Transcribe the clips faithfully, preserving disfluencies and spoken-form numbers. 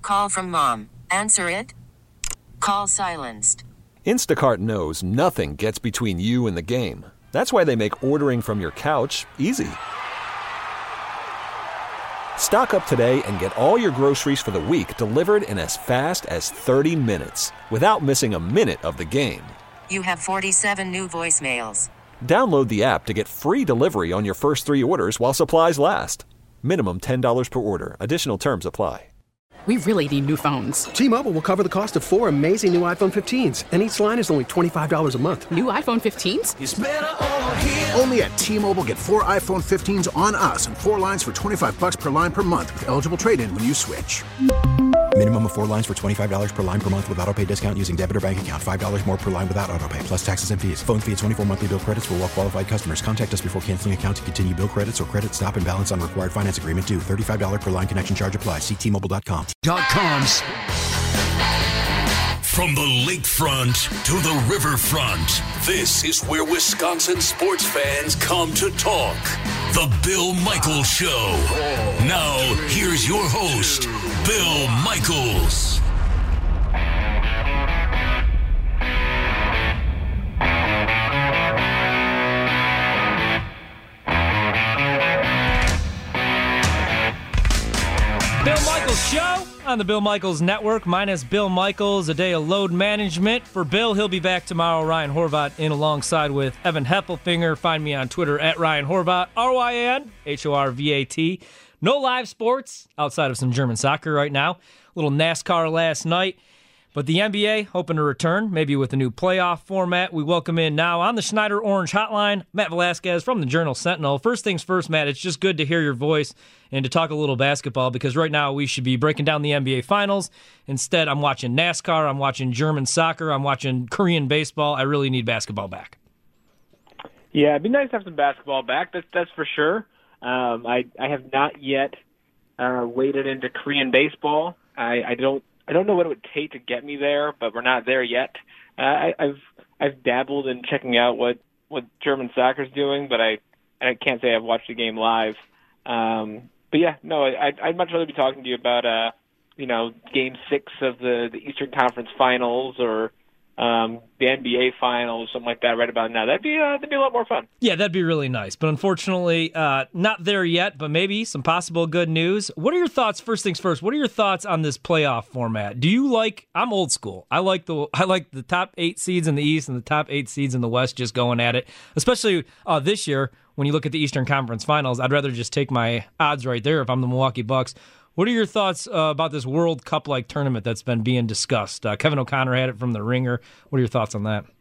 Call from mom. Answer it. Call silenced. Instacart knows nothing gets between you and the game. That's why they make ordering from your couch easy. Stock up today and get all your groceries for the week delivered in as fast as thirty minutes without missing a minute of the game. You have forty-seven new voicemails. Download the app to get free delivery on your first three orders while supplies last. Minimum ten dollars per order. Additional terms apply. We really need new phones. T-Mobile will cover the cost of four amazing new iPhone fifteens, and each line is only twenty-five dollars a month. New iPhone fifteens? It's better over here. Only at T-Mobile, get four iPhone fifteens on us and four lines for twenty-five bucks per line per month with eligible trade-in when you switch. Minimum of four lines for twenty-five dollars per line per month with autopay discount using debit or bank account. five dollars more per line without autopay, plus taxes and fees. Phone fee at twenty-four monthly bill credits for well-qualified customers. Contact us before canceling account to continue bill credits or credit stop and balance on required finance agreement due. thirty-five dollars per line connection charge applies. See T Mobile dot com. Dot coms. From the lakefront to the riverfront, this is where Wisconsin sports fans come to talk. The Bill Michaels Show. Now, here's your host, Bill Michaels. Bill Michaels Show on the Bill Michaels Network. Minus Bill Michaels, a day of load management. For Bill, he'll be back tomorrow. Ryan Horvat in alongside with Evan Heffelfinger. Find me on Twitter at Ryan Horvat, R Y A N H O R V A T. No live sports outside of some German soccer right now. A little NASCAR last night. But the N B A hoping to return, maybe with a new playoff format. We welcome in now on the Schneider Orange Hotline, Matt Velasquez from the Journal Sentinel. First things first, Matt, it's just good to hear your voice and to talk a little basketball, because right now we should be breaking down the N B A Finals. Instead, I'm watching NASCAR, I'm watching German soccer, I'm watching Korean baseball. I really need basketball back. Yeah, it'd be nice to have some basketball back, that's, that's for sure. Um, I, I have not yet uh, waded into Korean baseball. I, I don't I don't know what it would take to get me there, but we're not there yet. Uh, I, I've I've dabbled in checking out what, what German soccer's doing, but I I can't say I've watched the game live. Um, but yeah, no, I, I'd much rather be talking to you about uh, you know, Game Six of the, the Eastern Conference Finals or um, the N B A Finals, something like that, right about now. That'd be uh, that'd be a lot more fun. Yeah, that'd be really nice. But unfortunately, uh, not there yet. But maybe some possible good news. What are your thoughts? First things first. What are your thoughts on this playoff format? Do you like? I'm old school. I like the I like the top eight seeds in the East and the top eight seeds in the West just going at it. Especially uh, this year when you look at the Eastern Conference Finals. I'd rather just take my odds right there if I'm the Milwaukee Bucks. What are your thoughts uh, about this World Cup-like tournament that's been being discussed? Uh, Kevin O'Connor had it from The Ringer. What are your thoughts on that?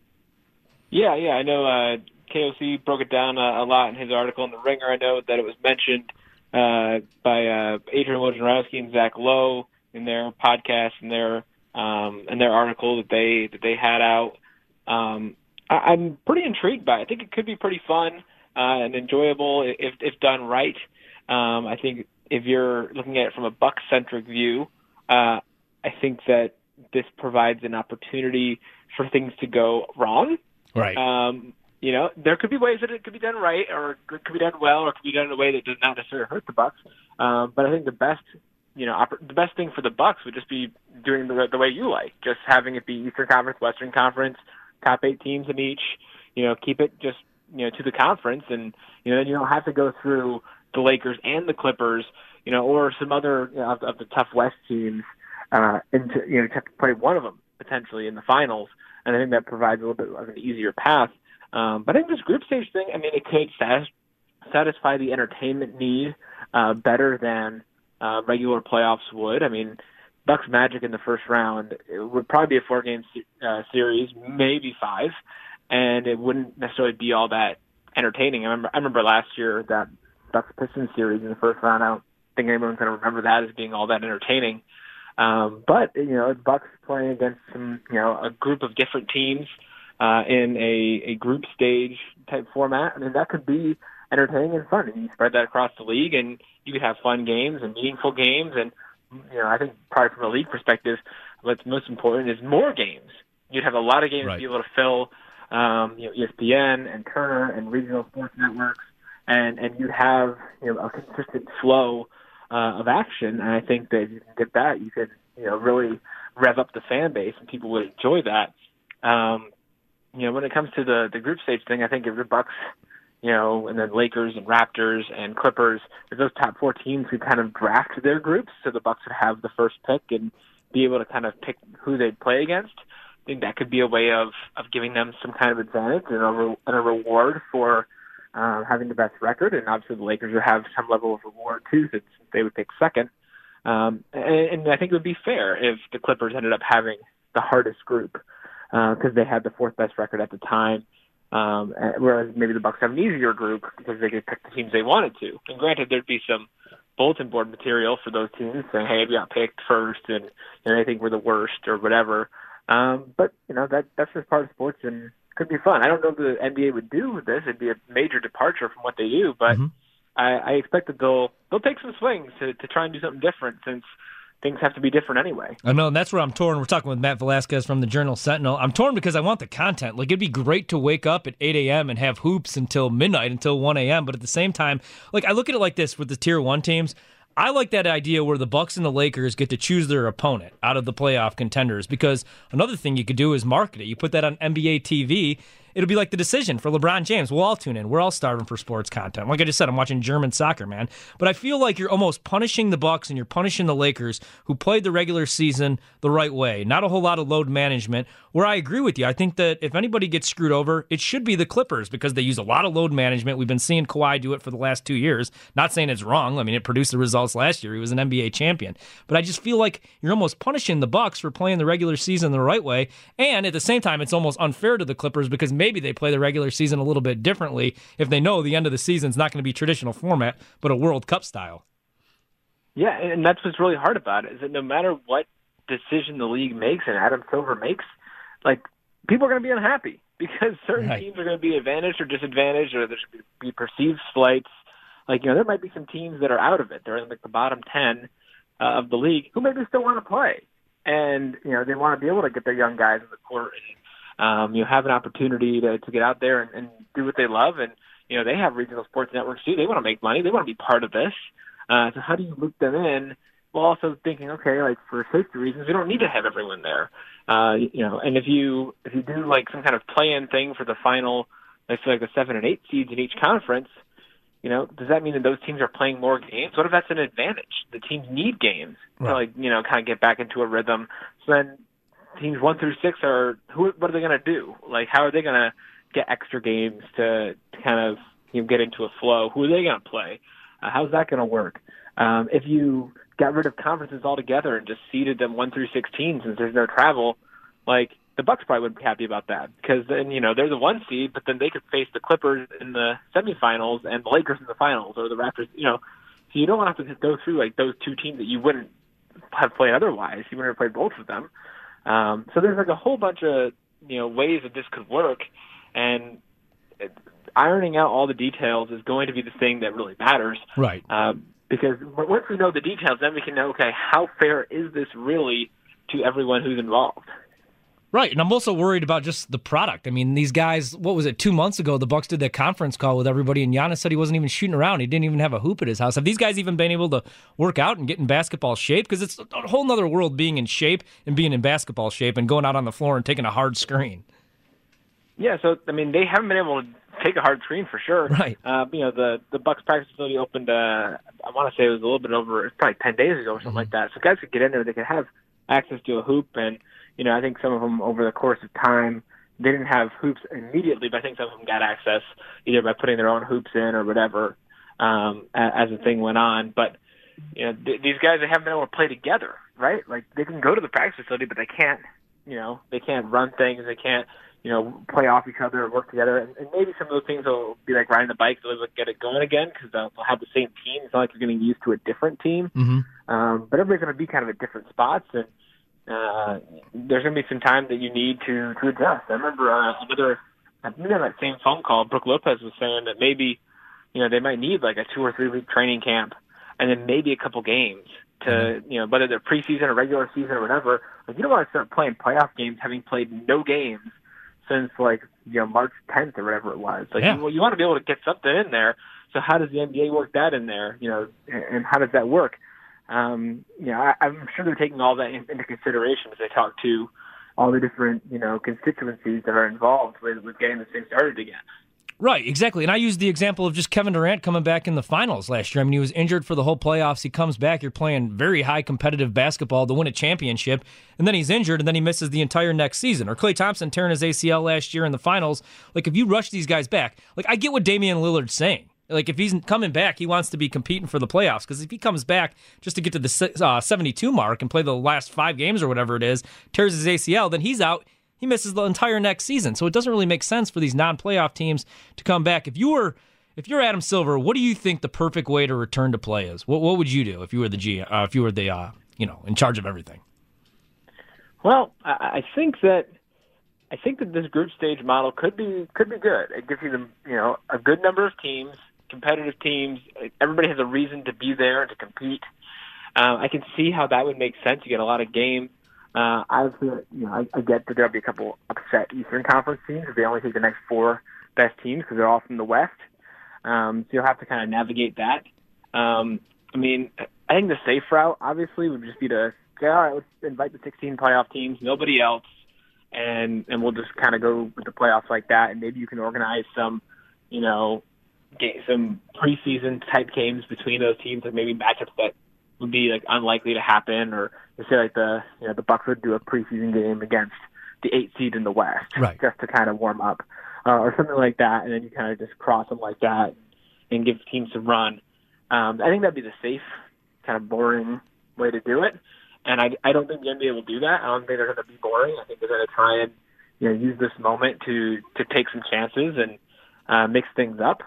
Yeah, yeah, I know uh, K O C broke it down uh, a lot in his article in The Ringer. I know that it was mentioned uh, by uh, Adrian Wojnarowski and Zach Lowe in their podcast and their um, in their article that they that they had out. Um, I, I'm pretty intrigued by it. I think it could be pretty fun uh, and enjoyable if if done right. Um, I think if you're looking at it from a Buck-centric view, uh, I think that this provides an opportunity for things to go wrong. Right. Um, you know, there could be ways that it could be done right, or it could be done well, or it could be done in a way that does not necessarily hurt the Bucks. Um, but I think the best, you know, oper- the best thing for the Bucks would just be doing the, the way you like, just having it be Eastern Conference, Western Conference, top eight teams in each. You know, keep it just you know to the conference, and you know then you don't have to go through the Lakers and the Clippers, you know, or some other you know, of, of the tough West teams, uh, into you know, to have to play one of them potentially in the finals, and I think that provides a little bit of an easier path. Um, but I think this group stage thing, I mean, it could satis- satisfy the entertainment need uh, better than uh, regular playoffs would. I mean, Bucks Magic in the first round, it would probably be a four-game uh, series, maybe five, and it wouldn't necessarily be all that entertaining. I remember, I remember last year that Bucks Pistons series in the first round. I don't think anyone's going to remember that as being all that entertaining. Um, but you know, the Bucks playing against some, you know, a group of different teams uh, in a, a group stage type format. I mean, that could be entertaining and fun. And you spread that across the league, and you could have fun games and meaningful games. And you know, I think probably from a league perspective, what's most important is more games. You'd have a lot of games right. to be able to fill, um, you know, E S P N and Turner and regional sports networks. And and you have you know a consistent flow uh, of action. And I think that if you can get that, you can, you know, really rev up the fan base, and people would enjoy that. Um, you know, when it comes to the, the group stage thing, I think if the Bucks, you know, and then Lakers and Raptors and Clippers, if those top four teams could kind of draft their groups, so the Bucks would have the first pick and be able to kind of pick who they'd play against, I think that could be a way of, of giving them some kind of advantage and a, re- and a reward for uh, having the best record. And obviously the Lakers would have some level of reward too, since they would pick second. Um, and, and I think it would be fair if the Clippers ended up having the hardest group because uh, they had the fourth best record at the time. Um, whereas maybe the Bucks have an easier group because they could pick the teams they wanted to. And granted, there'd be some bulletin board material for those teams saying, hey, we got picked first and, and they think we're the worst or whatever. Um, but, you know, that that's just part of sports and it could be fun. I don't know what the N B A would do with this. It'd be a major departure from what they do, but mm-hmm. I, I expect that they'll, they'll take some swings to, to try and do something different since things have to be different anyway. I know, and that's where I'm torn. We're talking with Matt Velasquez from the Journal-Sentinel. I'm torn because I want the content. Like, it'd be great to wake up at eight a.m. and have hoops until midnight, until one a.m., but at the same time, like, I look at it like this with the Tier one teams. I like that idea where the Bucks and the Lakers get to choose their opponent out of the playoff contenders, because another thing you could do is market it. You put that on N B A T V, it'll be like the decision for LeBron James. We'll all tune in. We're all starving for sports content. Like I just said, I'm watching German soccer, man. But I feel like you're almost punishing the Bucks and you're punishing the Lakers, who played the regular season the right way. Not a whole lot of load management, where I agree with you. I think that if anybody gets screwed over, it should be the Clippers, because they use a lot of load management. We've been seeing Kawhi do it for the last two years. Not saying it's wrong. I mean, it produced the results last year. He was an N B A champion. But I just feel like you're almost punishing the Bucks for playing the regular season the right way. And at the same time, it's almost unfair to the Clippers, because maybe they play the regular season a little bit differently if they know the end of the season is not going to be traditional format, but a World Cup style. Yeah, and that's what's really hard about it, is that no matter what decision the league makes and Adam Silver makes, like, people are going to be unhappy because certain right. teams are going to be advantaged or disadvantaged, or there's going to be perceived slights. Like, you know, there might be some teams that are out of it. They're in like the bottom ten uh, of the league who maybe still want to play. And, you know, they want to be able to get their young guys in the court and, um, you know, have an opportunity to, to get out there and, and do what they love. And, you know, they have regional sports networks too. They want to make money. They want to be part of this. Uh, so how do you loop them in while also thinking, okay, like, for safety reasons, we don't need to have everyone there. Uh, you know, and if you, if you do like some kind of play-in thing for the final, let's say like the seven and eight seeds in each conference, you know, does that mean that those teams are playing more games? What if that's an advantage? The teams need games right. to, like, you know, kind of get back into a rhythm. So then teams one through six are, who, what are they going to do? Like, how are they going to get extra games to, to kind of, you know, get into a flow? Who are they going to play? Uh, how's that going to work? Um, if you got rid of conferences altogether and just seeded them one through sixteen since there's no travel, like, the Bucks probably wouldn't be happy about that, because then, you know, they're the one seed, but then they could face the Clippers in the semifinals and the Lakers in the finals, or the Raptors, you know. So you don't want to have to go through, like, those two teams that you wouldn't have played otherwise. You wouldn't have played both of them. Um, so there's, like, a whole bunch of, you know, ways that this could work, and it, ironing out all the details is going to be the thing that really matters. Right. Um, because once we know the details, then we can know, okay, how fair is this really to everyone who's involved? Right, and I'm also worried about just the product. I mean, these guys, what was it, two months ago, the Bucks did that conference call with everybody, and Giannis said he wasn't even shooting around. He didn't even have a hoop at his house. Have these guys even been able to work out and get in basketball shape? Because it's a whole other world being in shape and being in basketball shape and going out on the floor and taking a hard screen. Yeah, so, I mean, they haven't been able to take a hard screen for sure. Right. Uh, you know, the, the Bucks practice facility opened, uh, I want to say it was a little bit over, it's probably ten days ago or something mm-hmm. like that. So guys could get in there, they could have access to a hoop, and you know, I think some of them over the course of time, they didn't have hoops immediately, but I think some of them got access either by putting their own hoops in or whatever um, as the thing went on. But, you know, th- these guys, they haven't been able to play together, right? Like, they can go to the practice facility, but they can't, you know, they can't run things. They can't, you know, play off each other or work together. And, and maybe some of those things will be like riding the bike, so they'll get it going again because they'll, they'll have the same team. It's not like you're getting used to a different team. Mm-hmm. Um, but everybody's going to be kind of at different spots, and Uh, there's going to be some time that you need to, to adjust. I remember uh, another, I think on that same phone call, Brooke Lopez was saying that maybe, you know, they might need like a two or three week training camp and then maybe a couple games to, you know, whether they're preseason or regular season or whatever. Like, you don't want to start playing playoff games having played no games since like, you know, March tenth or whatever it was. Like, yeah. you, you want to be able to get something in there So how does the N B A work that in there? You know, and, and how does that work? Um, you know, I, I'm sure they're taking all that in, into consideration as they talk to all the different, you know, constituencies that are involved with, with getting this thing started again. Right, exactly. And I used the example of just Kevin Durant coming back in the finals last year. I mean, he was injured for the whole playoffs. He comes back. You're playing very high competitive basketball to win a championship. And then he's injured, and then he misses the entire next season. Or Klay Thompson tearing his A C L last year in the finals. Like, if you rush these guys back, like, I get what Damian Lillard's saying. Like, if he's coming back, he wants to be competing for the playoffs. Because if he comes back just to get to the uh, seventy-two mark and play the last five games or whatever it is, tears his A C L, then he's out. He misses the entire next season. So it doesn't really make sense for these non-playoff teams to come back. If you were, if you're Adam Silver, what do you think the perfect way to return to play is? What what would you do if you were the G, uh, if you were the uh, you know, in charge of everything? Well, I think that I think that this group stage model could be could be good. It gives you the, you know, a good number of teams, competitive teams. Everybody has a reason to be there and to compete. Uh, I can see how that would make sense. You get a lot of game. Uh, obviously, you know, I, I get that there'll be a couple upset Eastern Conference teams if they only take the next four best teams because they're all from the West. Um, so you'll have to kind of navigate that. Um, I mean, I think the safe route, obviously, would just be to say, all right, let's invite the sixteen playoff teams, nobody else, and and we'll just kind of go with the playoffs like that. And maybe you can organize some, you know, get some preseason type games between those teams, and maybe matchups that would be like unlikely to happen, or say like the you know the Bucks would do a preseason game against the eight seed in the West, right, just to kind of warm up, uh, or something like that, and then you kind of just cross them like that and give teams some run. Um, I think that'd be the safe, kind of boring way to do it, and I, I don't think the N B A will do that. I don't think they're going to be boring. I think they're going to try and you know use this moment to to take some chances and uh, mix things up.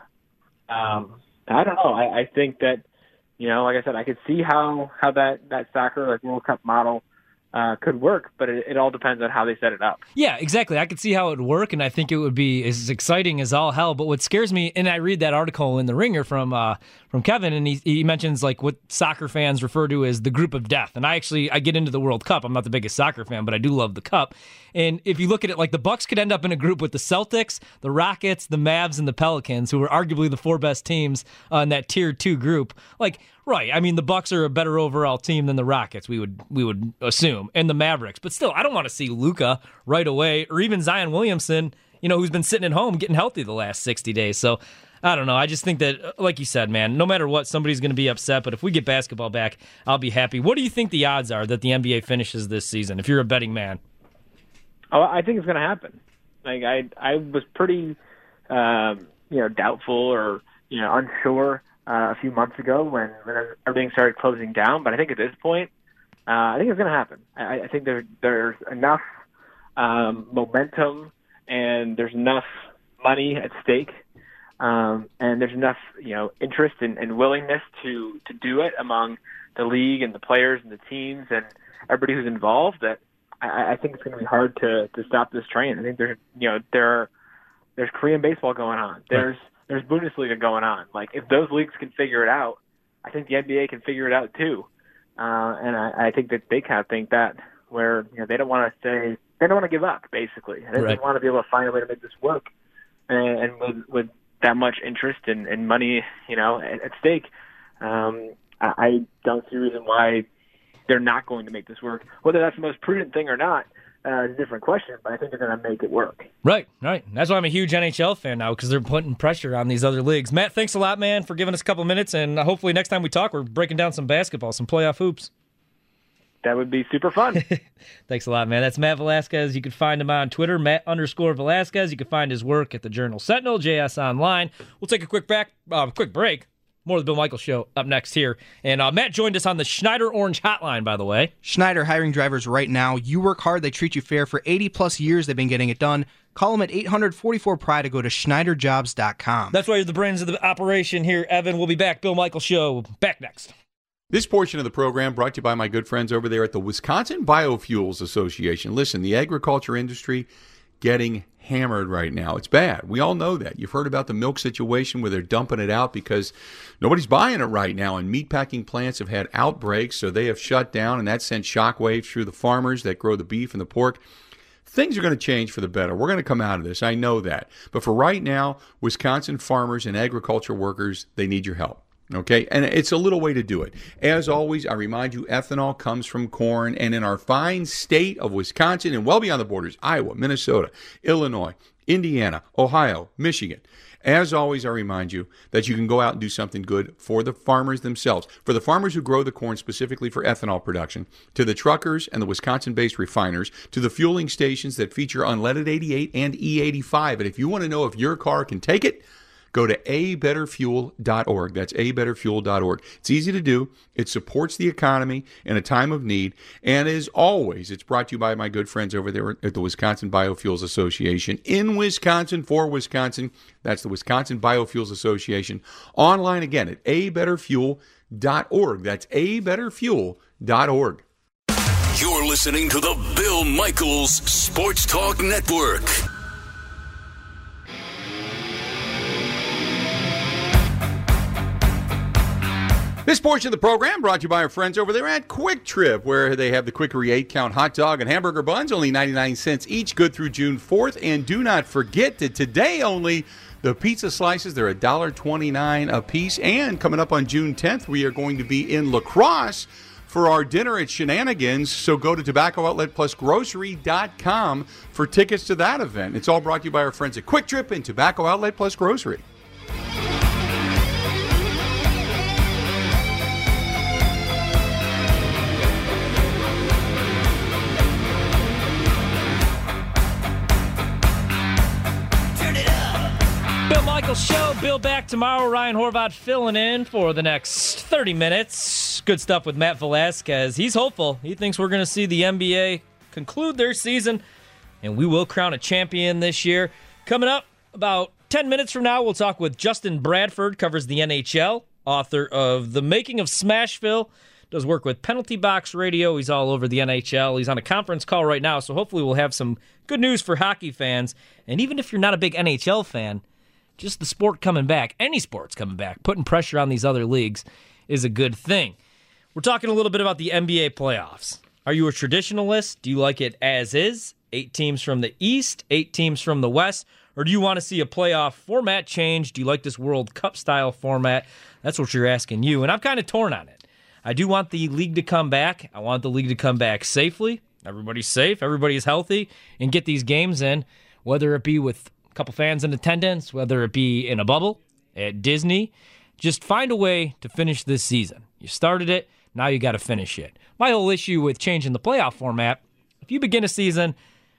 Um, I don't know. I, I think that. You know, like I said, I could see how, how that, that soccer, like World Cup model uh, could work, but it, it all depends on how they set it up. Yeah, exactly. I could see how it would work, and I think it would be as exciting as all hell. But what scares me, and I read that article in The Ringer from uh, from Kevin, and he he mentions like what soccer fans refer to as the group of death. And I actually I get into the World Cup. I'm not the biggest soccer fan, but I do love the Cup. And if you look at it, like the Bucks could end up in a group with the Celtics, the Rockets, the Mavs, and the Pelicans, who are arguably the four best teams uh, in that tier two group. Like, right? I mean, the Bucks are a better overall team than the Rockets. We would we would assume, and the Mavericks. But still, I don't want to see Luka right away, or even Zion Williamson, you know, who's been sitting at home getting healthy the last sixty days. So I don't know. I just think that, like you said, man, no matter what, somebody's going to be upset. But if we get basketball back, I'll be happy. What do you think the odds are that the N B A finishes this season, if you're a betting man? Oh, I think it's going to happen. Like I, I was pretty, um, you know, doubtful or you know unsure uh, a few months ago when, when everything started closing down. But I think at this point, uh, I think it's going to happen. I, I think there, there's enough um, momentum and there's enough money at stake. Um, and there's enough, you know, interest and, and willingness to, to do it among the league and the players and the teams and everybody who's involved that I, I think it's going to be hard to, to stop this train. I think there's, you know, there are, there's Korean baseball going on. There's there's Bundesliga going on. Like if those leagues can figure it out, I think the N B A can figure it out too. Uh, and I, I think that they kind of think that where you know they don't want to say they don't want to give up. Basically, they right. want to be able to find a way to make this work. And, and with with that much interest and, and money, you know, at, at stake, um, I, I don't see a reason why they're not going to make this work. Whether that's the most prudent thing or not uh, is a different question, but I think they're going to make it work. Right, right. That's why I'm a huge N H L fan now, because they're putting pressure on these other leagues. Matt, thanks a lot, man, for giving us a couple minutes, and hopefully next time we talk, we're breaking down some basketball, some playoff hoops. That would be super fun. Thanks a lot, man. That's Matt Velasquez. You can find him on Twitter, Matt underscore Velasquez. You can find his work at the Journal Sentinel, J S Online. We'll take a quick back, uh, quick break. More of the Bill Michaels Show up next here. And uh, Matt joined us on the Schneider Orange Hotline, by the way. Schneider hiring drivers right now. You work hard, they treat you fair. For eighty plus years, they've been getting it done. Call them at eight hundred forty-four pride or go to schneider jobs dot com. That's why you're the brains of the operation here, Evan. We'll be back. Bill Michaels Show, back next. This portion of the program brought to you by my good friends over there at the Wisconsin Biofuels Association. Listen, the agriculture industry getting hammered right now. It's bad. We all know that. You've heard about the milk situation where they're dumping it out because nobody's buying it right now, and meatpacking plants have had outbreaks, so they have shut down, and that sent shockwaves through the farmers that grow the beef and the pork. things are going to change for the better. We're going to come out of this. I know that. But for right now, Wisconsin farmers and agriculture workers, they need your help. Okay, and it's a little way to do it. As always, I remind you, ethanol comes from corn, and in our fine state of Wisconsin and well beyond the borders, Iowa, Minnesota, Illinois, Indiana, Ohio, Michigan. As always, I remind you that you can go out and do something good for the farmers themselves, for the farmers who grow the corn specifically for ethanol production, to the truckers and the Wisconsin-based refiners, to the fueling stations that feature unleaded eighty-eight and E eighty-five. And if you want to know if your car can take it, go to a better fuel dot org. That's a better fuel dot org. It's easy to do. It supports the economy in a time of need. And as always, it's brought to you by my good friends over there at the Wisconsin Biofuels Association in Wisconsin for Wisconsin. That's the Wisconsin Biofuels Association. Online again at a better fuel dot org. That's a better fuel dot org. You're listening to the Bill Michaels Sports Talk Network. This portion of the program brought to you by our friends over there at Quick Trip, where they have the Quickery eight-count hot dog and hamburger buns, only ninety-nine cents each, good through June fourth. And do not forget that today only, the pizza slices, they're one dollar twenty-nine a piece. And coming up on June tenth, we are going to be in La Crosse for our dinner at Shenanigans. So go to tobacco outlet plus grocery dot com for tickets to that event. It's all brought to you by our friends at Quick Trip and Tobacco Outlet Plus Grocery. Bill Michaels Show. Bill back tomorrow. Ryan Horvath filling in for the next thirty minutes. Good stuff with Matt Velasquez. He's hopeful. He thinks we're going to see the N B A conclude their season, and we will crown a champion this year. Coming up about ten minutes from now, we'll talk with Justin Bradford, covers the N H L, author of The Making of Smashville, does work with Penalty Box Radio. He's all over the N H L. He's on a conference call right now, so hopefully we'll have some good news for hockey fans. And even if you're not a big N H L fan, just the sport coming back, any sport's coming back, putting pressure on these other leagues is a good thing. We're talking a little bit about the N B A playoffs. Are you a traditionalist? Do you like it as is? Eight teams from the East, eight teams from the West? Or do you want to see a playoff format change? Do you like this World Cup-style format? That's what you're asking you, and I'm kind of torn on it. I do want the league to come back. I want the league to come back safely. Everybody's safe, everybody's healthy, and get these games in, whether it be with a couple fans in attendance, whether it be in a bubble, at Disney. Just find a way to finish this season. You started it, now you got to finish it. My whole issue with changing the playoff format, if you begin a season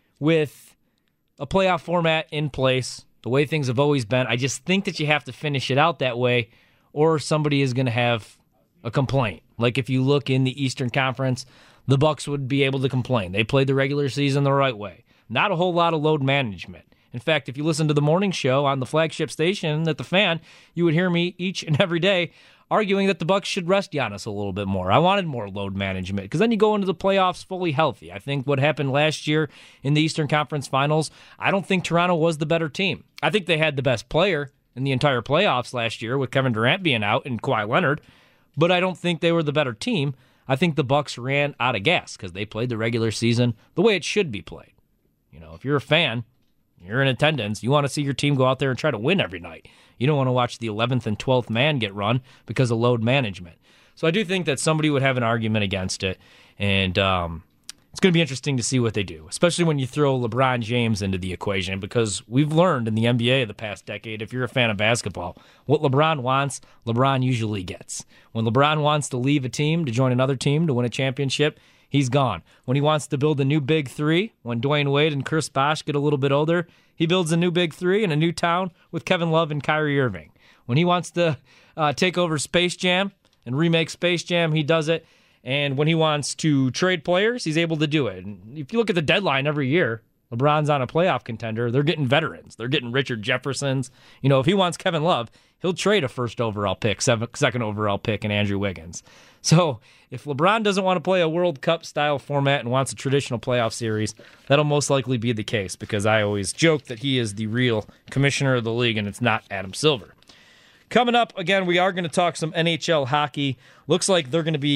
with a playoff format in place, the way things have always been, I just think that you have to finish it out that way, or somebody is going to have a complaint. Like if you look in the Eastern Conference, the Bucks would be able to complain. They played the regular season the right way. Not a whole lot of load management. In fact, if you listen to the morning show on the flagship station at The Fan, you would hear me each and every day arguing that the Bucks should rest Giannis a little bit more. I wanted more load management because then you go into the playoffs fully healthy. I think what happened last year in the Eastern Conference Finals, I don't think Toronto was the better team. I think they had the best player in the entire playoffs last year with Kevin Durant being out and Kawhi Leonard, but I don't think they were the better team. I think the Bucks ran out of gas because they played the regular season the way it should be played. You know, if you're a fan, you're in attendance, you want to see your team go out there and try to win every night. You don't want to watch the eleventh and twelfth man get run because of load management. So I do think that somebody would have an argument against it, and um, it's going to be interesting to see what they do, especially when you throw LeBron James into the equation, because we've learned in the N B A the past decade, if you're a fan of basketball, what LeBron wants, LeBron usually gets. When LeBron wants to leave a team to join another team to win a championship, he's gone. When he wants to build a new big three, when Dwayne Wade and Chris Bosh get a little bit older, he builds a new big three in a new town with Kevin Love and Kyrie Irving. When he wants to uh, take over Space Jam and remake Space Jam, he does it. And when he wants to trade players, he's able to do it. And if you look at the deadline every year, LeBron's on a playoff contender. They're getting veterans. They're getting Richard Jeffersons. You know, if he wants Kevin Love, he'll trade a first overall pick, second overall pick, and Andrew Wiggins. So if LeBron doesn't want to play a World Cup-style format and wants a traditional playoff series, that'll most likely be the case, because I always joke that he is the real commissioner of the league, and it's not Adam Silver. Coming up, again, we are going to talk some N H L hockey. Looks like they're going to be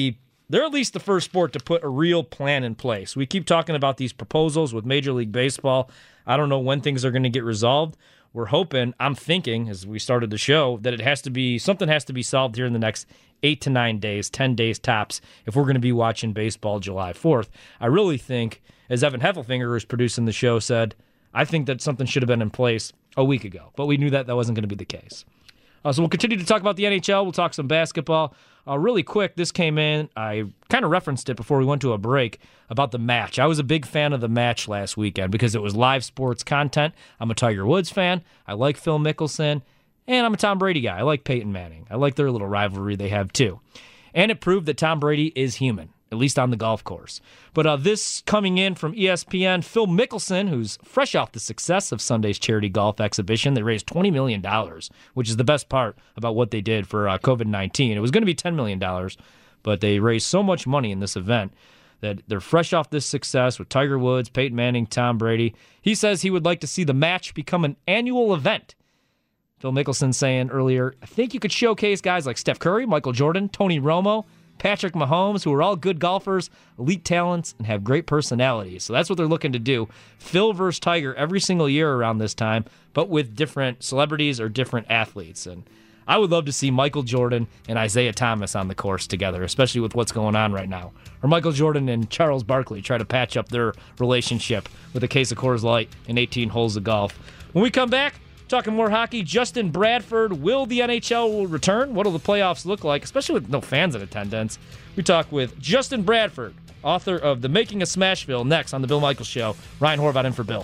they're at least the first sport to put a real plan in place. We keep talking about these proposals with Major League Baseball. I don't know when things are going to get resolved. We're hoping, I'm thinking, as we started the show, that it has to be, something has to be solved here in the next eight to nine days, ten days tops, if we're going to be watching baseball July fourth. I really think, as Evan Heffelfinger, who's producing the show, said, I think that something should have been in place a week ago, but we knew that that wasn't going to be the case. Uh, so we'll continue to talk about the N H L. We'll talk some basketball. Uh, really quick, this came in. I kind of referenced it before we went to a break about the match. I was a big fan of the match last weekend because it was live sports content. I'm a Tiger Woods fan. I like Phil Mickelson. And I'm a Tom Brady guy. I like Peyton Manning. I like their little rivalry they have too. And it proved that Tom Brady is human, at least on the golf course. But uh, this coming in from E S P N, Phil Mickelson, who's fresh off the success of Sunday's charity golf exhibition. They raised twenty million dollars, which is the best part about what they did for uh, covid nineteen. It was going to be ten million dollars, but they raised so much money in this event that they're fresh off this success with Tiger Woods, Peyton Manning, Tom Brady. He says he would like to see the match become an annual event. Phil Mickelson saying earlier, I think you could showcase guys like Steph Curry, Michael Jordan, Tony Romo, Patrick Mahomes, who are all good golfers, elite talents, and have great personalities. So that's what they're looking to do. Phil versus Tiger every single year around this time, but with different celebrities or different athletes. And I would love to see Michael Jordan and Isaiah Thomas on the course together, especially with what's going on right now. Or Michael Jordan and Charles Barkley try to patch up their relationship with a case of Coors Light and eighteen holes of golf. When we come back, talking more hockey, Justin Bradford, will the N H L return? What will the playoffs look like, especially with no fans in attendance? We talk with Justin Bradford, author of The Making of Smashville, next on The Bill Michaels Show. Ryan Horvath in for Bill.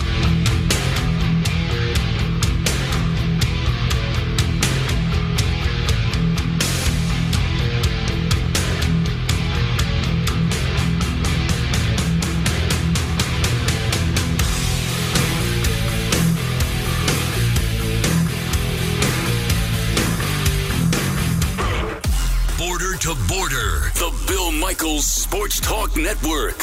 To Border, the Bill Michaels Sports Talk Network.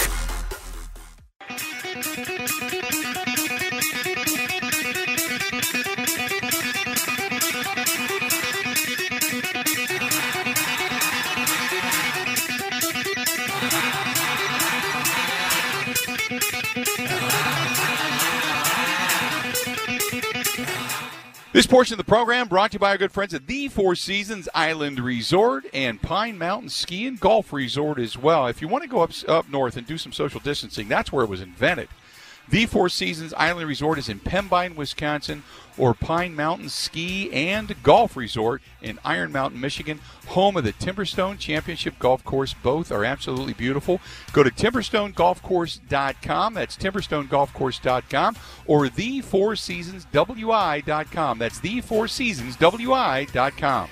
This portion of the program brought to you by our good friends at the Four Seasons Island Resort and Pine Mountain Ski and Golf Resort as well. If you want to go up, up north and do some social distancing, that's where it was invented. The Four Seasons Island Resort is in Pembine, Wisconsin, or Pine Mountain Ski and Golf Resort in Iron Mountain, Michigan, home of the Timberstone Championship Golf Course. Both are absolutely beautiful. Go to timberstone golf course dot com. That's timberstone golf course dot com or the four seasons w i dot com. That's the four seasons w i dot com.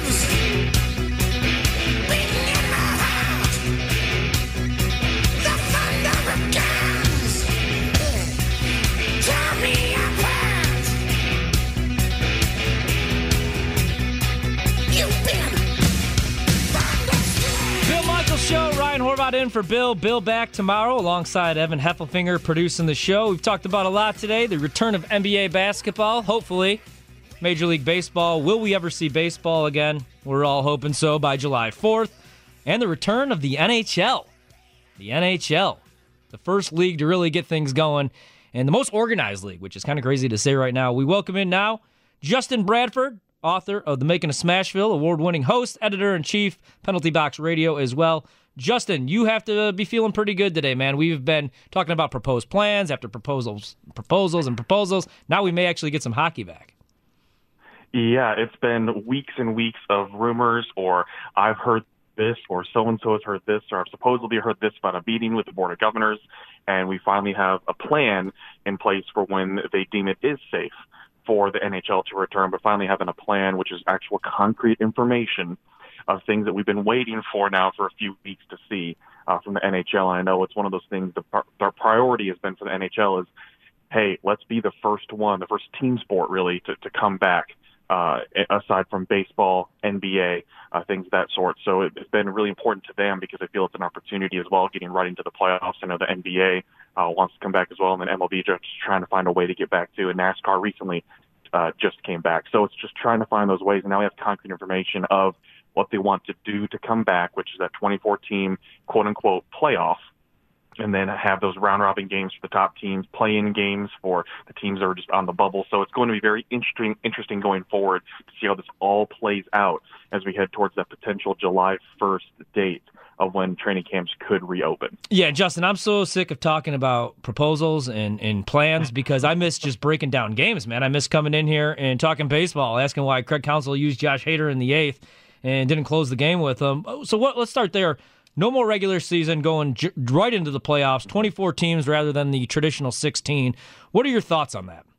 Show. Ryan Horvath in for Bill. Bill back tomorrow alongside Evan Heffelfinger producing the show. We've talked about a lot today. The return of N B A basketball, hopefully. Major League Baseball. Will we ever see baseball again? We're all hoping so by July fourth. And the return of the N H L. The N H L. The first league to really get things going. And the most organized league, which is kind of crazy to say right now. We welcome in now Justin Bradford, author of The Making of Smashville, award-winning host, editor-in-chief, Penalty Box Radio as well. Justin, you have to be feeling pretty good today, man. We've been talking about proposed plans after proposals, proposals and proposals. Now we may actually get some hockey back. Yeah, it's been weeks and weeks of rumors, or I've heard this, or so-and-so has heard this, or I've supposedly heard this about a meeting with the Board of Governors, and we finally have a plan in place for when they deem it is safe for the N H L to return, but finally having a plan, which is actual concrete information of things that we've been waiting for now for a few weeks to see uh, from the N H L. And I know it's one of those things, the, the priority has been for the N H L is, hey, let's be the first one, the first team sport really to, to come back, uh, aside from baseball, N B A, uh, things of that sort. So it, it's been really important to them because I feel it's an opportunity as well, getting right into the playoffs. I know the N B A uh, wants to come back as well, and then M L B just trying to find a way to get back to, and NASCAR recently uh, just came back. So it's just trying to find those ways, and now we have concrete information of what they want to do to come back, which is that twenty-four team quote-unquote playoff, and then have those round-robin games for the top teams, play-in games for the teams that are just on the bubble. So it's going to be very interesting interesting going forward to see how this all plays out as we head towards that potential July first date of when training camps could reopen. Yeah, Justin, I'm so sick of talking about proposals and, and plans because I miss just breaking down games, man. I miss coming in here and talking baseball, asking why Craig Counsell used Josh Hader in the eighth and didn't close the game with him. So what? Let's start there. No more regular season, going j- right into the playoffs, twenty-four teams rather than the traditional sixteen. What are your thoughts on that?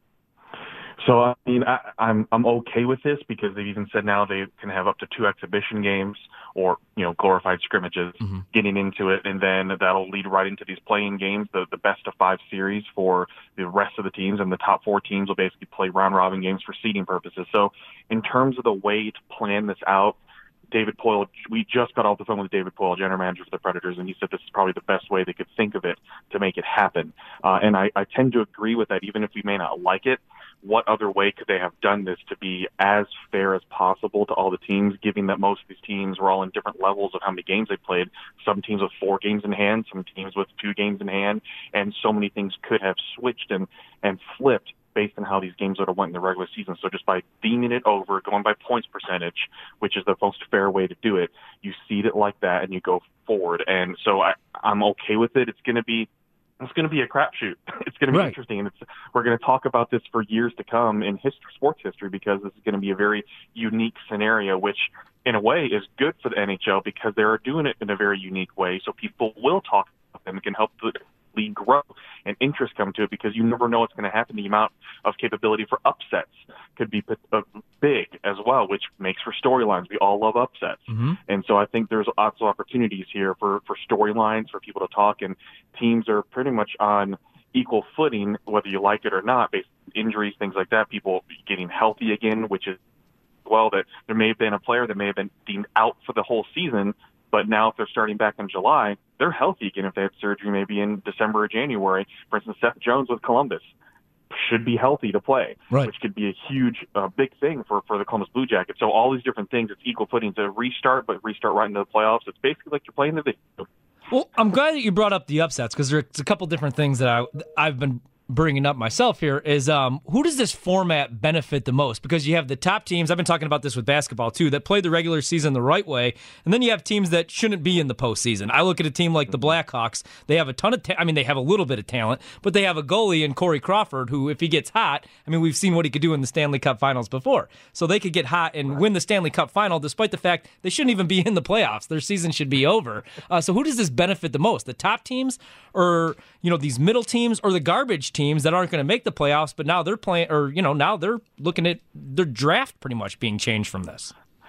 So, I mean, I, I'm I'm okay with this because they've even said now they can have up to two exhibition games or, you know, glorified scrimmages mm-hmm. getting into it, and then that'll lead right into these playing games, the, the best of five series for the rest of the teams, and the top four teams will basically play round-robin games for seeding purposes. So in terms of the way to plan this out, David Poile, we just got off the phone with David Poile, general manager for the Predators, and he said this is probably the best way they could think of it to make it happen. Uh, and I, I tend to agree with that, even if we may not like it. What other way could they have done this to be as fair as possible to all the teams, given that most of these teams were all in different levels of how many games they played, some teams with four games in hand, some teams with two games in hand, and so many things could have switched and, and flipped based on how these games would have went in the regular season. So just by deeming it over, going by points percentage, which is the most fair way to do it, you seed it like that and you go forward. And so I, I'm okay with it. It's going to be it's going to be a crapshoot. It's going to be right. interesting, and it's, we're going to talk about this for years to come in history, sports history, because this is going to be a very unique scenario, which in a way is good for the N H L because they're doing it in a very unique way. So people will talk about them and can help the league grow and interest come to it because you never know what's going to happen. The amount of capability for upsets could be big as well, which makes for storylines. We all love upsets. Mm-hmm. And so I think there's lots of opportunities here for, for storylines, for people to talk, and teams are pretty much on equal footing, whether you like it or not, based on injuries, things like that, people getting healthy again, which is, well, that there may have been a player that may have been deemed out for the whole season, but now if they're starting back in July, they're healthy again if they had surgery maybe in December or January. For instance, Seth Jones with Columbus should be healthy to play, right. which could be a huge, uh, big thing for, for the Columbus Blue Jackets. So all these different things, it's equal footing to restart, but restart right into the playoffs. It's basically like you're playing the video. Well, I'm glad that you brought up the upsets because there's a couple different things that I, I've been bringing up myself here is um, who does this format benefit the most? Because you have the top teams, I've been talking about this with basketball too, that play the regular season the right way, and then you have teams that shouldn't be in the postseason. I look at a team like the Blackhawks, they have a ton of, ta- I mean, they have a little bit of talent, but they have a goalie in Corey Crawford who, if he gets hot, I mean, we've seen what he could do in the Stanley Cup Finals before. So they could get hot and win the Stanley Cup Final despite the fact they shouldn't even be in the playoffs. Their season should be over. Uh, so who does this benefit the most? The top teams or, you know, these middle teams or the garbage teams that aren't going to make the playoffs, but now they're playing, or, you know, now they're looking at their draft pretty much being changed from this?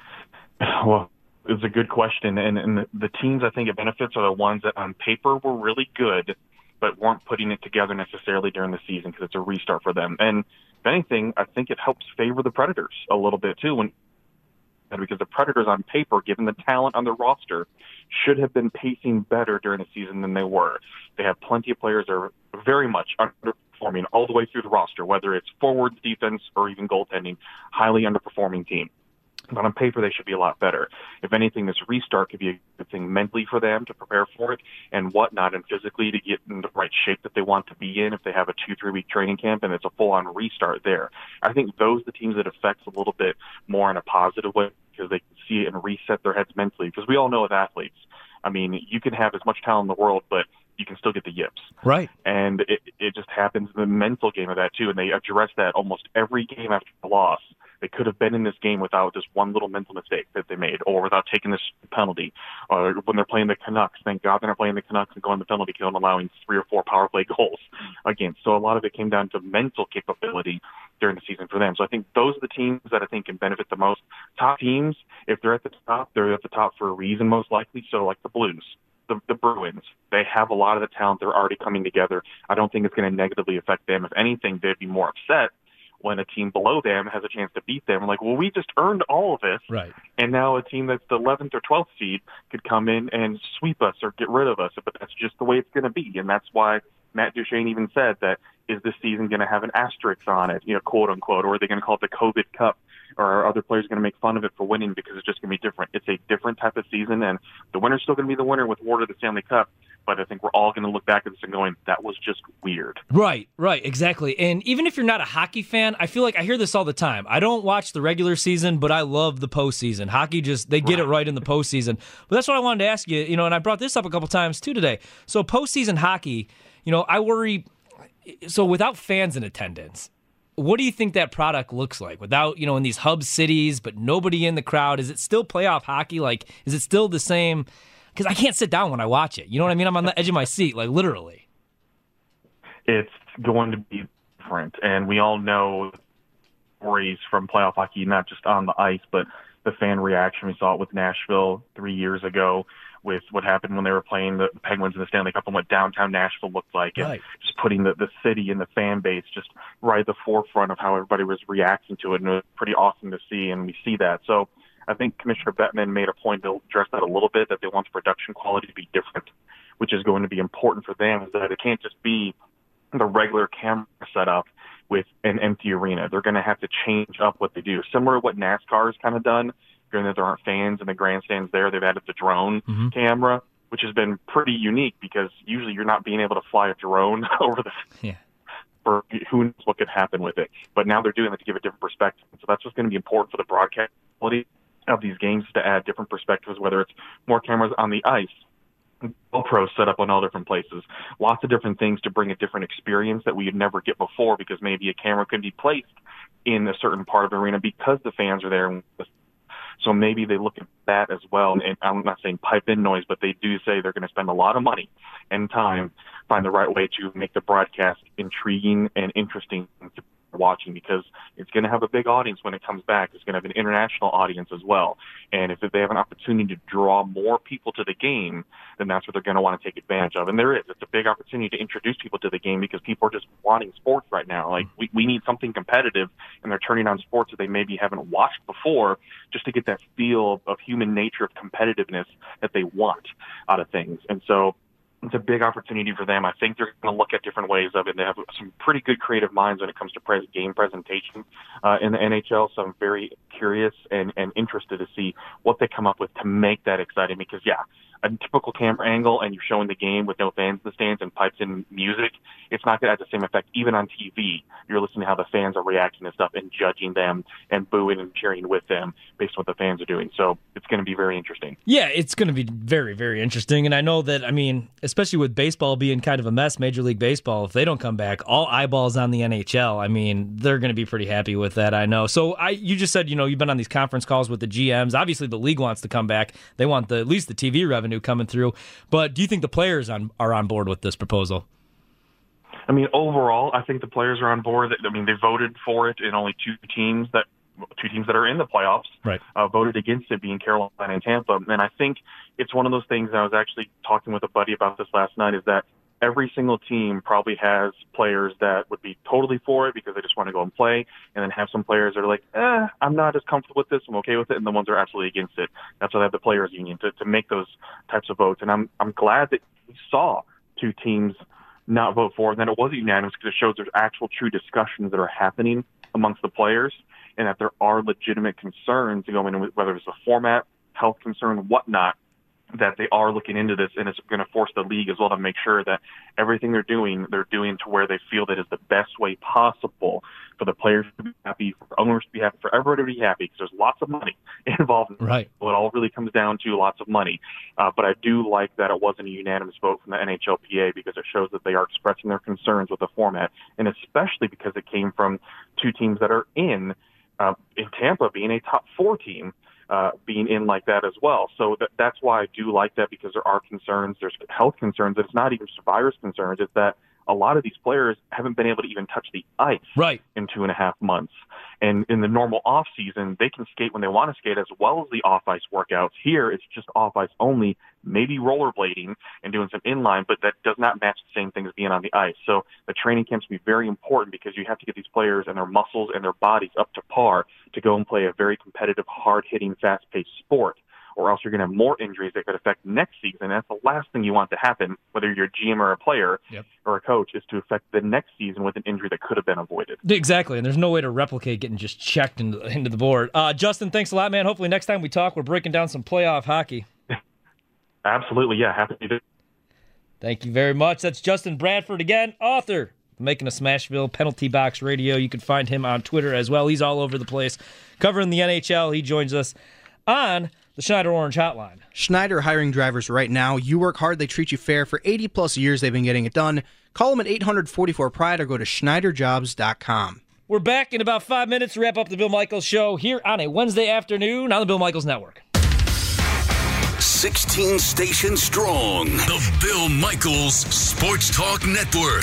Well, it's a good question. And, and the, the teams I think it benefits are the ones that on paper were really good, but weren't putting it together necessarily during the season because it's a restart for them. And if anything, I think it helps favor the Predators a little bit too, when, because the Predators on paper, given the talent on their roster, should have been pacing better during the season than they were. They have plenty of players that are very much underperforming all the way through the roster, whether it's forwards, defense, or even goaltending, highly underperforming team. But on paper, they should be a lot better. If anything, this restart could be a good thing mentally for them to prepare for it and whatnot, and physically to get in the right shape that they want to be in if they have a two, three-week training camp and it's a full-on restart there. I think those are the teams that affects a little bit more in a positive way because they can see it and reset their heads mentally. Because we all know as athletes, I mean, you can have as much talent in the world, but you can still get the yips. Right. And it, it just happens in the mental game of that, too, and they address that almost every game after the loss. They could have been in this game without just one little mental mistake that they made, or without taking this penalty. Or when they're playing the Canucks, thank God they're not playing the Canucks and going to the penalty kill and allowing three or four power play goals again. So a lot of it came down to mental capability during the season for them. So I think those are the teams that I think can benefit the most. Top teams, if they're at the top, they're at the top for a reason most likely. So like the Blues, the, the Bruins, they have a lot of the talent. They're already coming together. I don't think it's going to negatively affect them. If anything, they'd be more upset when a team below them has a chance to beat them. Like, well, we just earned all of this. Right. And now a team that's the eleventh or twelfth seed could come in and sweep us or get rid of us. But that's just the way it's going to be. And that's why Matt Duchene even said that, is this season going to have an asterisk on it, you know, quote unquote, or are they going to call it the COVID Cup, or are other players going to make fun of it for winning because it's just going to be different? It's a different type of season, and the winner's still going to be the winner with Ward of the Stanley Cup. But I think we're all going to look back at this and going, that was just weird. Right, right, exactly. And even if you're not a hockey fan, I feel like I hear this all the time. I don't watch the regular season, but I love the postseason. Hockey just, they get right. it right in the postseason. But that's what I wanted to ask you, you know, and I brought this up a couple times too today. So postseason hockey, you know, I worry, so without fans in attendance, what do you think that product looks like? Without, you know, in these hub cities, but nobody in the crowd, is it still playoff hockey? Like, is it still the same? Because I can't sit down when I watch it. You know what I mean? I'm on the edge of my seat, like literally. It's going to be different. And we all know stories from playoff hockey, not just on the ice, but the fan reaction. We saw it with Nashville three years ago with what happened when they were playing the Penguins in the Stanley Cup and what downtown Nashville looked like. And right. just putting the, the city and the fan base just right at the forefront of how everybody was reacting to it. And it was pretty awesome to see, and we see that. So I think Commissioner Bettman made a point to address that a little bit, that they want the production quality to be different, which is going to be important for them, is that it can't just be the regular camera setup with an empty arena. They're going to have to change up what they do. Similar to what NASCAR has kind of done, given that there aren't fans in the grandstands there, they've added the drone mm-hmm. camera, which has been pretty unique because usually you're not being able to fly a drone over the yeah. for who knows what could happen with it. But now they're doing it to give a different perspective. So that's what's going to be important for the broadcast quality of these games, to add different perspectives, whether it's more cameras on the ice, GoPro set up on all different places, lots of different things to bring a different experience that we would never get before, because maybe a camera could be placed in a certain part of the arena because the fans are there. So maybe they look at that as well. And I'm not saying pipe in noise, but they do say they're going to spend a lot of money and time, find the right way to make the broadcast intriguing and interesting to watching, because it's going to have a big audience when it comes back. It's going to have an international audience as well. And if they have an opportunity to draw more people to the game, then that's what they're going to want to take advantage of. And there is. It's a big opportunity to introduce people to the game, because people are just wanting sports right now. Like, we, we need something competitive, and they're turning on sports that they maybe haven't watched before, just to get that feel of human nature, of competitiveness that they want out of things. And so it's a big opportunity for them. I think they're going to look at different ways of it. They have some pretty good creative minds when it comes to pre- game presentation uh, in the N H L, so I'm very curious and, and interested to see what they come up with to make that exciting, because, yeah, a typical camera angle and you're showing the game with no fans in the stands and pipes in music, it's not going to have the same effect. Even on T V, you're listening to how the fans are reacting to stuff and judging them and booing and cheering with them based on what the fans are doing. So it's going to be very interesting. Yeah, it's going to be very, very interesting. And I know that, I mean, especially with baseball being kind of a mess, Major League Baseball, if they don't come back, all eyeballs on the N H L, I mean, they're going to be pretty happy with that, I know. So I, you just said, you know, you've been on these conference calls with the G Ms. Obviously, the league wants to come back. They want the, at least the T V revenue coming through. But do you think the players on, are on board with this proposal? I mean, overall, I think the players are on board. I mean, they voted for it, and only two teams that two teams that are in the playoffs right. uh, voted against it, being Carolina and Tampa. And I think it's one of those things, I was actually talking with a buddy about this last night, is that every single team probably has players that would be totally for it because they just want to go and play, and then have some players that are like, eh, I'm not as comfortable with this, I'm okay with it, and the ones that are absolutely against it. That's why they have the players union to, to make those types of votes. And I'm I'm glad that we saw two teams not vote for it, and that it was unanimous, because it shows there's actual true discussions that are happening amongst the players, and that there are legitimate concerns going in, whether it's the format, health concern, whatnot, that they are looking into this, and it's going to force the league as well to make sure that everything they're doing, they're doing to where they feel that is the best way possible for the players to be happy, for owners to be happy, for everybody to be happy, because there's lots of money involved in right. Well, it all really comes down to lots of money. Uh, but I do like that it wasn't a unanimous vote from the N H L P A, because it shows that they are expressing their concerns with the format, and especially because it came from two teams that are in, uh, in Tampa being a top four team, Uh, being in like that as well. So that, that's why I do like that, because there are concerns. There's health concerns. It's not even just virus concerns. It's that a lot of these players haven't been able to even touch the ice right. in two and a half months. And in the normal off season, they can skate when they want to skate, as well as the off ice workouts. Here, it's just off ice only, maybe rollerblading and doing some inline, but that does not match the same thing as being on the ice. So the training camps be very important, because you have to get these players and their muscles and their bodies up to par to go and play a very competitive, hard-hitting, fast-paced sport. or else you're going to have more injuries that could affect next season. That's the last thing you want to happen, whether you're a G M or a player yep. or a coach, is to affect the next season with an injury that could have been avoided. Exactly, and there's no way to replicate getting just checked into, into the board. Uh, Justin, thanks a lot, man. Hopefully next time we talk, we're breaking down some playoff hockey. Absolutely, yeah. Happy to do it. Thank you very much. That's Justin Bradford again, author of Making a Smashville, Penalty Box Radio. You can find him on Twitter as well. He's all over the place covering the N H L. He joins us on the Schneider Orange Hotline. Schneider hiring drivers right now. You work hard, they treat you fair. For eighty plus years, they've been getting it done. Call them at eight hundred forty-four pride or go to schneider jobs dot com. We're back in about five minutes to wrap up the Bill Michaels Show here on a Wednesday afternoon on the Bill Michaels Network. sixteen stations strong. The Bill Michaels Sports Talk Network.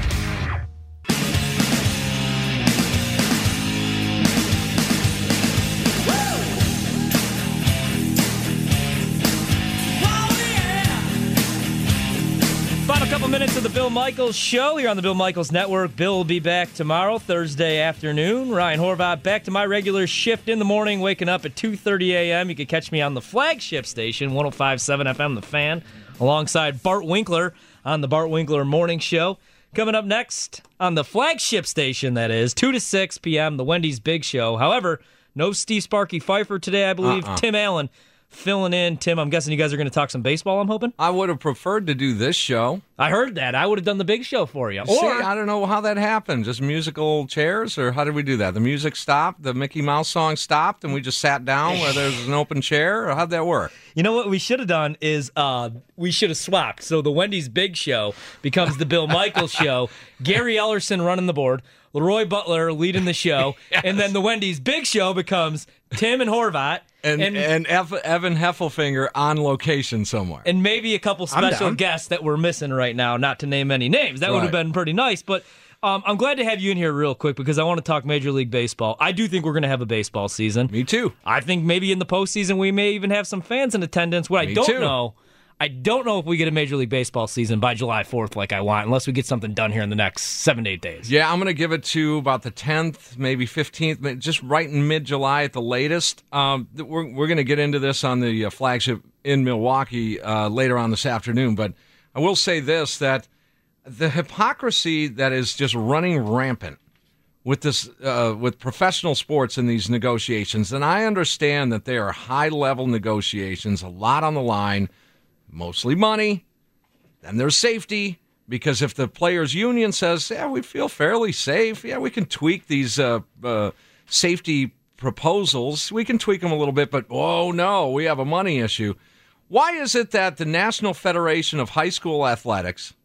Final couple minutes of the Bill Michaels Show here on the Bill Michaels Network. Bill will be back tomorrow, Thursday afternoon. Ryan Horvath back to my regular shift in the morning, waking up at two thirty a.m. You can catch me on the flagship station, one oh five point seven F M, The Fan, alongside Bart Winkler on the Bart Winkler Morning Show. Coming up next on the flagship station, that is, two to six p.m., the Wendy's Big Show. However, no Steve Sparky Pfeiffer today, I believe. Uh-uh. Tim Allen filling in. Tim, I'm guessing you guys are going to talk some baseball, I'm hoping? I would have preferred to do this show. I heard that. I would have done the big show for you. Or, See, I don't know how that happened. Just musical chairs, or how did we do that? The music stopped, the Mickey Mouse song stopped, and we just sat down where there's an open chair? Or how'd that work? You know what we should have done is uh, we should have swapped. So the Wendy's Big Show becomes the Bill Michaels Show. Gary Ellerson running the board. Leroy Butler leading the show. Yes. And then the Wendy's Big Show becomes Tim and Horvath. And and, and F- Evan Heffelfinger on location somewhere. And maybe a couple special guests that we're missing right now, not to name any names. That right. would have been pretty nice. But um, I'm glad to have you in here real quick because I want to talk Major League Baseball. I do think we're going to have a baseball season. Me too. I think maybe in the postseason we may even have some fans in attendance. What Me I don't too. know... I don't know if we get a Major League Baseball season by July fourth like I want, unless we get something done here in the next seven to eight days. Yeah, I'm going to give it to about the tenth, maybe fifteenth, just right in mid-July at the latest. Um, we're we're going to get into this on the uh, flagship in Milwaukee uh, later on this afternoon, but I will say this, that the hypocrisy that is just running rampant with this uh, with professional sports in these negotiations, and I understand that they are high-level negotiations, a lot on the line, mostly money, then there's safety, because if the players' union says, yeah, we feel fairly safe, yeah, we can tweak these uh, uh, safety proposals, we can tweak them a little bit, but, oh, no, we have a money issue. Why is it that the National Federation of High School Athletics,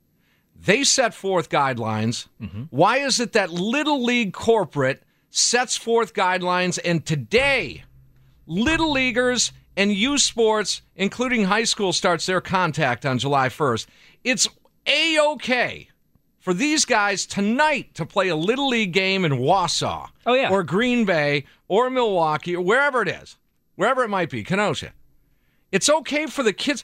they set forth guidelines? Mm-hmm. Why is it that Little League corporate sets forth guidelines, and today, Little Leaguers and youth sports, including high school, starts their contact on July first. It's A-OK for these guys tonight to play a Little League game in Wausau. Oh, yeah. Or Green Bay or Milwaukee or wherever it is, wherever it might be, Kenosha. It's okay for the kids.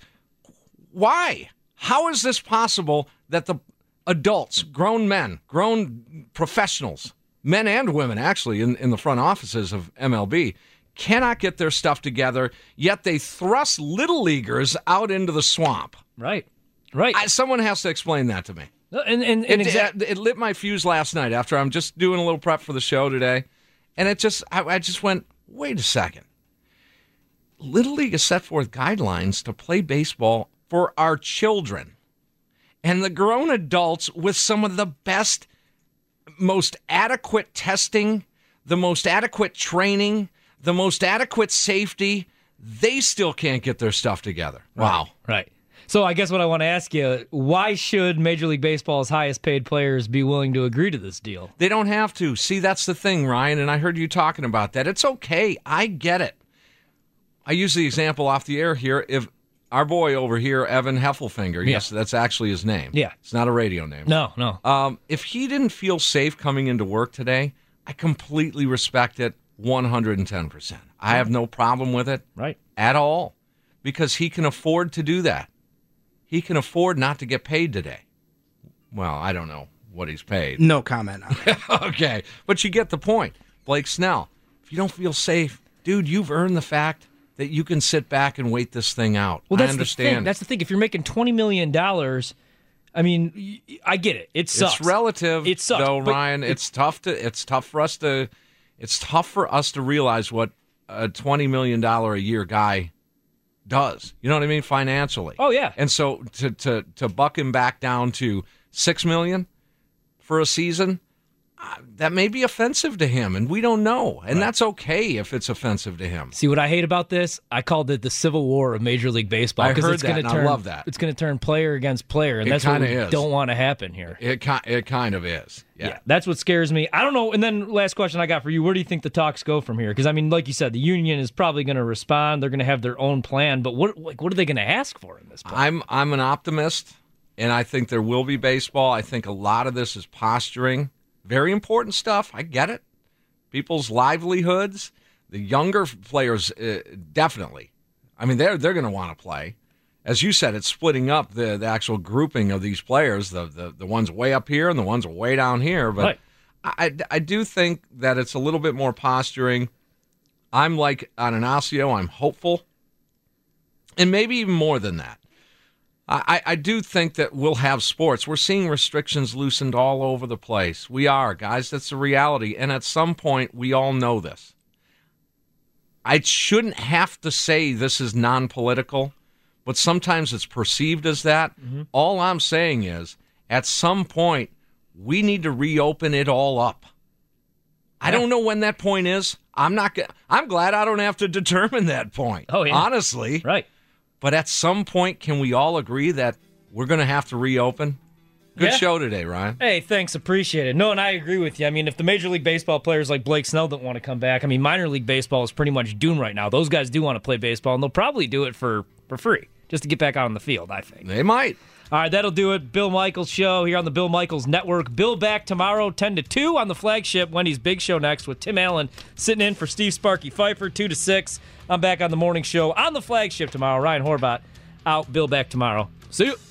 Why? How is this possible that the adults, grown men, grown professionals, men and women actually in, in the front offices of M L B, cannot get their stuff together, yet they thrust little leaguers out into the swamp? Right, right. I, someone has to explain that to me. And, and, and it, exa- it, it lit my fuse last night after I'm just doing a little prep for the show today, and it just I, I just went, wait a second. Little League has set forth guidelines to play baseball for our children, and the grown adults with some of the best, most adequate testing, the most adequate training, the most adequate safety, they still can't get their stuff together. Wow. Right. right. So I guess what I want to ask you, why should Major League Baseball's highest paid players be willing to agree to this deal? They don't have to. See, that's the thing, Ryan, and I heard you talking about that. It's okay. I get it. I use the example off the air here. If our boy over here, Evan Heffelfinger, Yeah. yes, that's actually his name. Yeah. It's not a radio name. No, no. Um, if he didn't feel safe coming into work today, I completely respect it one hundred ten percent. I have no problem with it right. at all, because he can afford to do that. He can afford not to get paid today. Well, I don't know what he's paid. No comment on it. Okay, but you get the point. Blake Snell, if you don't feel safe, dude, you've earned the fact that you can sit back and wait this thing out. Well, that's I understand. The thing. That's the thing. If you're making twenty million dollars, I mean, I get it. It sucks. It's relative, it sucks, though, Ryan. It's, it's tough to. It's tough for us to. It's tough for us to realize what a twenty million dollars a year guy does. You know what I mean? Financially. Oh, yeah. And so to to to buck him back down to six million dollars for a season, uh, that may be offensive to him, and we don't know. And right. That's okay if it's offensive to him. See, what I hate about this? I called it the Civil War of Major League Baseball. I heard it's that, gonna and turn, I love that. It's going to turn player against player, and it that's what we is. don't want to happen here. It, it kind of is. Yeah. yeah, that's what scares me. I don't know. And then last question I got for you, where do you think the talks go from here? Because, I mean, like you said, the union is probably going to respond. They're going to have their own plan. But what like, what are they going to ask for in this plan? I'm, I'm an optimist, and I think there will be baseball. I think a lot of this is posturing. Very important stuff. I get it. People's livelihoods. The younger players, uh, definitely. I mean, they're, they're going to want to play. As you said, it's splitting up the, the actual grouping of these players, the, the the ones way up here and the ones way down here. But right. I, I do think that it's a little bit more posturing. I'm like Ananasio. I'm hopeful. And maybe even more than that. I, I do think that we'll have sports. We're seeing restrictions loosened all over the place. We are, guys. That's the reality. And at some point, we all know this. I shouldn't have to say this is non-political, but sometimes it's perceived as that. Mm-hmm. All I'm saying is, at some point, we need to reopen it all up. I don't know when that point is. I'm not. I'm glad I don't have to determine that point. Oh, yeah. Honestly. Right. But at some point, can we all agree that we're going to have to reopen? Good yeah. show today, Ryan. Hey, thanks. Appreciate it. No, and I agree with you. I mean, if the Major League Baseball players like Blake Snell don't want to come back, I mean, minor league baseball is pretty much doomed right now. Those guys do want to play baseball, and they'll probably do it for, for free, just to get back out on the field, I think. They might. All right, that'll do it. Bill Michaels Show here on the Bill Michaels Network. Bill back tomorrow, ten to two on the flagship. Wendy's Big Show next with Tim Allen sitting in for Steve Sparky Pfeiffer, two to six. I'm back on the morning show on the flagship tomorrow. Ryan Horvat out. Bill back tomorrow. See you.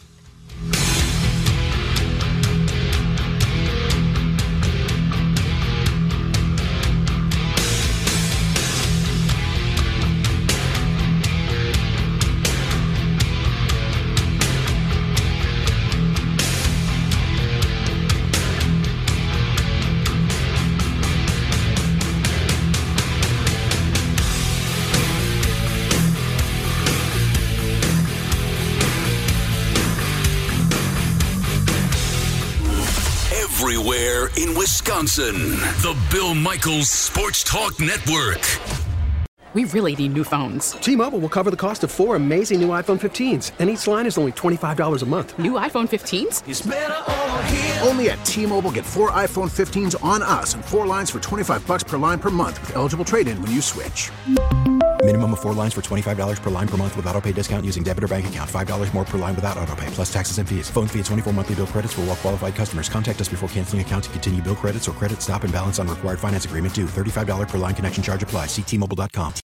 Everywhere in Wisconsin, the Bill Michaels Sports Talk Network. We really need new phones. T-Mobile will cover the cost of four amazing new iPhone fifteens, and each line is only twenty-five dollars a month. New iPhone fifteens? It's better over here. Only at T-Mobile, get four iPhone fifteens on us and four lines for twenty-five bucks per line per month with eligible trade-in when you switch. Minimum of four lines for twenty-five dollars per line per month with autopay discount using debit or bank account. five dollars more per line without autopay, plus taxes and fees. Phone fee at twenty-four monthly bill credits for well-qualified customers. Contact us before canceling account to continue bill credits or credit stop and balance on required finance agreement due. thirty-five dollars per line connection charge applies. See T Mobile dot com.